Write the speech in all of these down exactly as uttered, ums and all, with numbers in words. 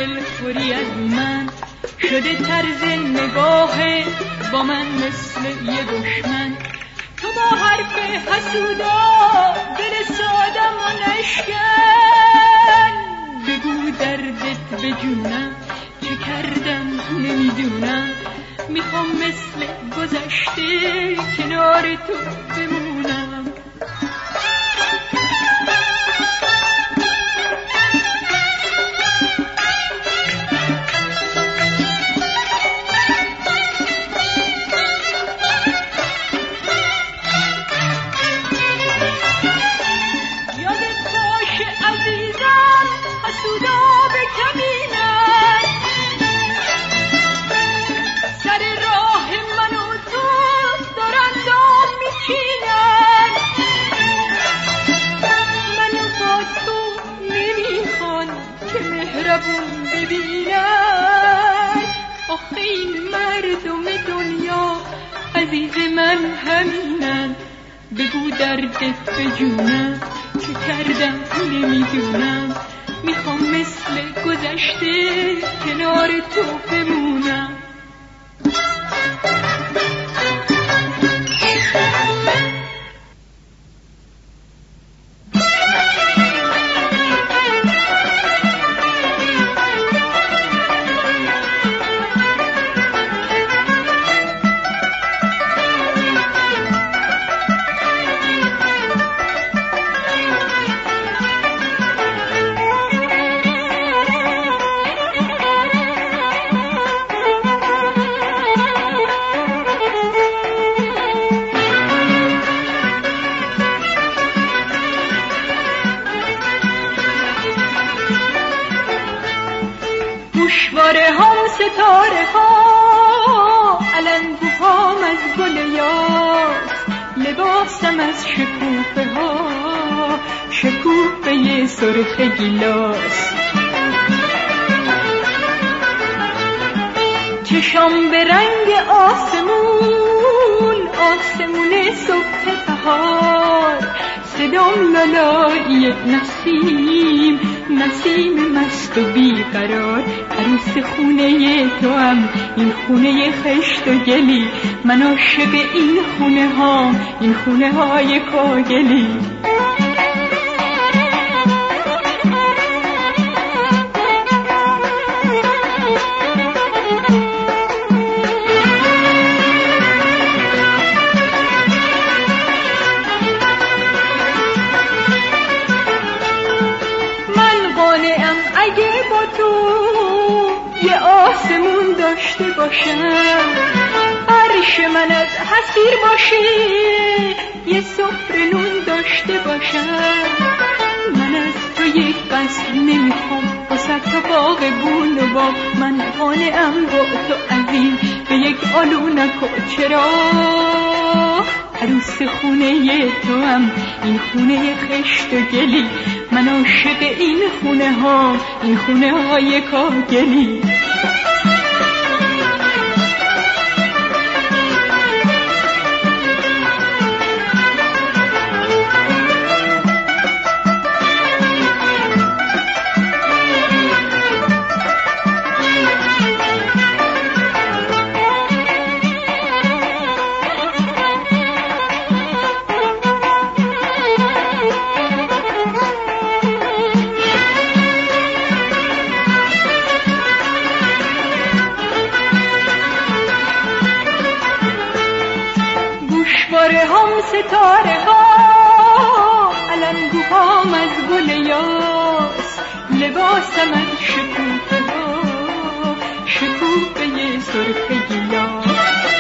دلخوری از من شده طرز نگاه با من مثل یه دشمن. تو با حرف حسودا دل سادم و نشکن، بگو دردت به جونم چه کردم نمیدونم. میخوام مثل گذشته کنار تو بمونم. عزیز من همینن، بگو دردت به جونم چه کردم نمیدونم. میخوام مثل گذشته کنار تو بمونم. گوشواره هم ستاره ها، علنگو هم از گل یاس، لباسم از شکوفه ها، شکوفه سرخ گیلاس. چشام به رنگ آسمون، آسمون صبح بهار، صدام لالایی نسیم، نسیم مست و بیقرار. عروس خونه تو هم این خونه خشت و گلی، من عاشق این خونه ها، این خونه های کاگلی. اگه با تو یه آسمون داشته باشم، عرش من از حسیر باشه، یه سفره نون داشته باشم. من از تو یک قصر نمیخوام، واسه تو باغ بون و باغ. من قانعم با تو عزیز به یک آلونک و چرا. عروس خونه تو هم این خونه خشت و گلی، من عاشق این خونه ها، این خونه های کاگلی. گوشواره هم ستاره ها، علنگو هم از گل یاس، لباسم از شکوفه ها، شکوفه سرخ گیلاس.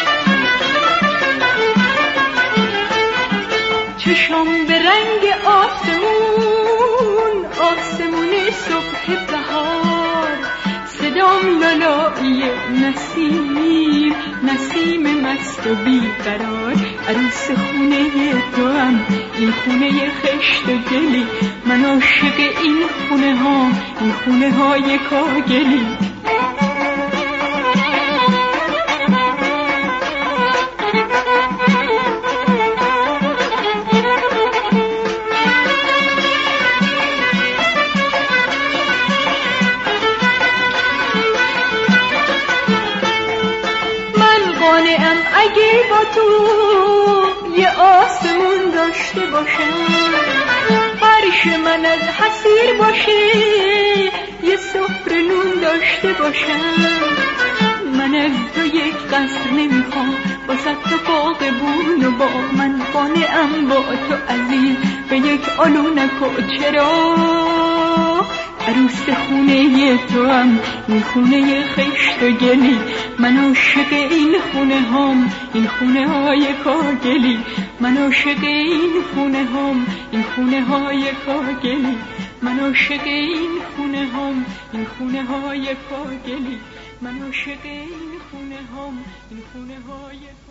چشم به رنگ آسمون، آسمون صبح بهار، صدام لالایی نسیم، نسیم مست و بیقرار. عروس خونه تو هم این خونه خشت و گلی، من عاشق این خونه ها، این خونه های کاگلی. با تو یه آسمون داشته باشم، عرش من از حسیر باشه، یه سفره نون داشته باشم. من از تو یک قصر نمیخوام، واسه تو باغبون و باغ، من قانعم با تو عزیز به یک آلونک و چرا عروس خونه تو هم این خونه خشت و گلی. من عاشق این خونه هام این خونه های کاگلی، من عاشق این خونه هام این خونه های کاگلی، من عاشق این خونه هام این خونه های کاگلی، من عاشق این خونه هام این خونه های